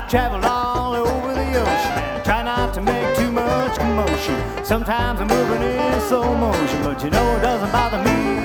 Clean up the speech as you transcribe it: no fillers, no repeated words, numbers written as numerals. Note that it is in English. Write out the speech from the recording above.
travel all over the ocean and try not to make too much commotion. Sometimes I'm moving in slow motion, but you know it doesn't bother me